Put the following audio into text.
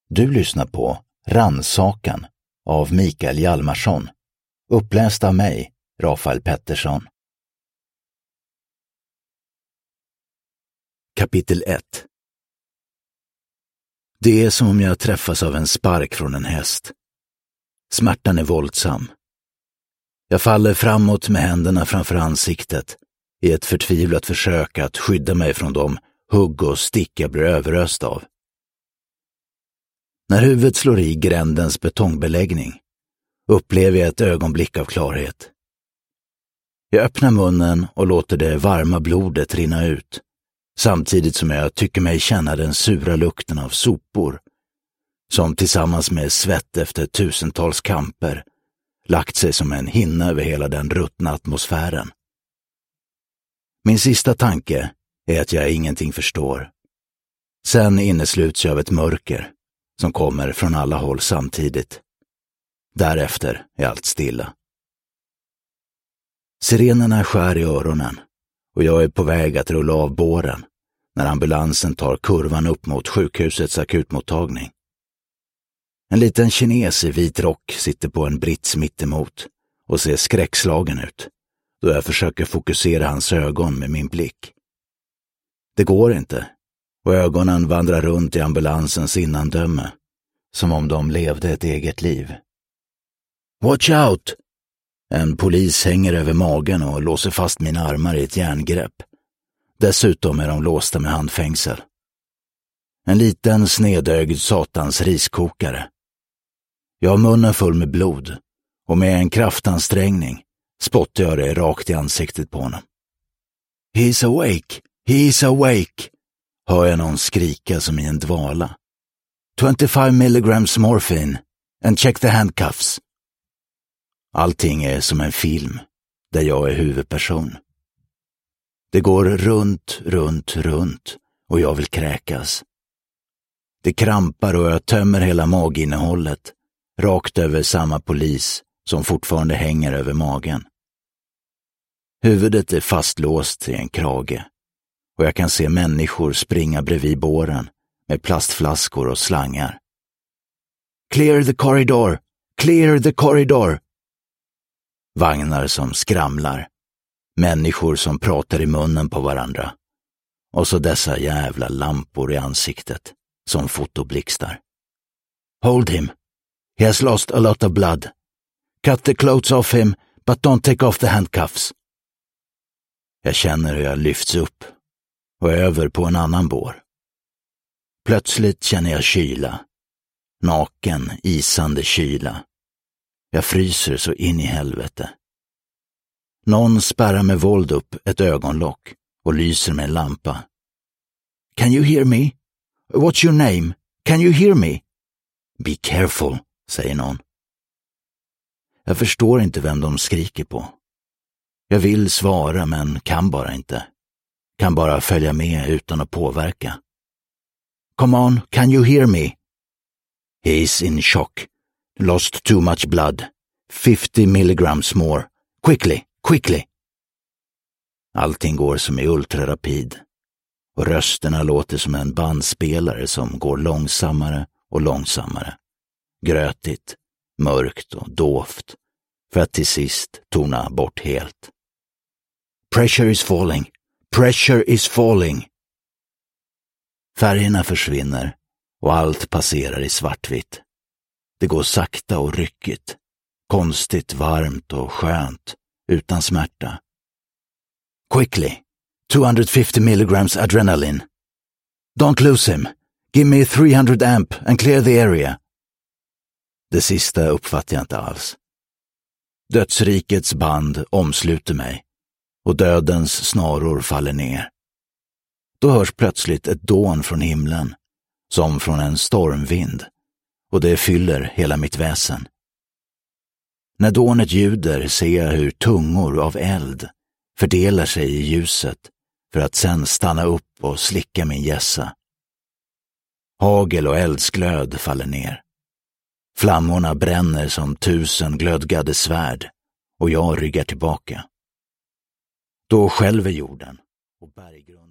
Du lyssnar på Rannsakan av Mikael Hjalmarsson, uppläst av mig, Rafael Pettersson. Kapitel 1. Det är som om jag träffas av en spark från en häst. Smärtan är våldsam. Jag faller framåt med händerna framför ansiktet i ett förtvivlat försök att skydda mig från de hugg och stick jag blir överöst av. När huvudet slår i grändens betongbeläggning upplever jag ett ögonblick av klarhet. Jag öppnar munnen och låter det varma blodet rinna ut, samtidigt som jag tycker mig känna den sura lukten av sopor, som tillsammans med svett efter tusentals kamper lagt sig som en hinna över hela den ruttna atmosfären. Min sista tanke är att jag ingenting förstår. Sen innesluts jag av ett mörker som kommer från alla håll samtidigt. Därefter är allt stilla. Sirenerna skär i öronen och jag är på väg att rulla av båren när ambulansen tar kurvan upp mot sjukhusets akutmottagning. En liten kines i vit rock sitter på en brits mittemot och ser skräckslagen ut då jag försöker fokusera hans ögon med min blick. Det går inte och ögonen vandrar runt i ambulansens innandöme som om de levde ett eget liv. Watch out! En polis hänger över magen och låser fast mina armar i ett järngrepp. Dessutom är de låsta med handfängsel. En liten snedögd satans riskokare. Jag har munnen full med blod och med en kraftansträngning spottar jag det rakt i ansiktet på honom. He's awake! He's awake! Hör jag någon skrika som i en dvala. 25 milligrams morphine and check the handcuffs. Allting är som en film där jag är huvudperson. Det går runt och jag vill kräkas. Det krampar och jag tömmer hela maginnehållet rakt över samma polis som fortfarande hänger över magen. Huvudet är fastlåst i en krage och jag kan se människor springa bredvid båren med plastflaskor och slangar. Clear the corridor! Clear the corridor! Vagnar som skramlar, människor som pratar i munnen på varandra och så dessa jävla lampor i ansiktet som fotoblixtar. Hold him. He has lost a lot of blood. Cut the clothes off him, but don't take off the handcuffs. Jag känner hur jag lyfts upp och över på en annan bår. Plötsligt känner jag kyla. Naken, isande kyla. Jag fryser så in i helvete. Någon spärrar med våld upp ett ögonlock och lyser med en lampa. Can you hear me? What's your name? Can you hear me? Be careful, säger någon. Jag förstår inte vem de skriker på. Jag vill svara men kan bara inte. Kan bara följa med utan att påverka. Come on, can you hear me? He's in shock. Lost too much blood. 50 milligrams more. Quickly, quickly. Allting går som i ultrarapid. Och rösterna låter som en bandspelare som går långsammare och långsammare. Grötigt, mörkt och dovt. För att till sist tona bort helt. Pressure is falling. Pressure is falling. Färgerna försvinner och allt passerar i svartvitt. Det går sakta och ryckigt. Konstigt, varmt och skönt. Utan smärta. Quickly. 250 milligrams adrenaline. Don't lose him. Give me 300 amp and clear the area. Det sista uppfattar jag inte alls. Dödsrikets band omsluter mig och dödens snaror faller ner. Då hörs plötsligt ett dån från himlen, som från en stormvind, och det fyller hela mitt väsen. När dånet ljuder ser jag hur tungor av eld fördelar sig i ljuset för att sen stanna upp och slicka min gässa. Hagel och eldsglöd faller ner. Flammorna bränner som 1000 glödgade svärd och jag ryggar tillbaka. Då skälver jorden och berggrunden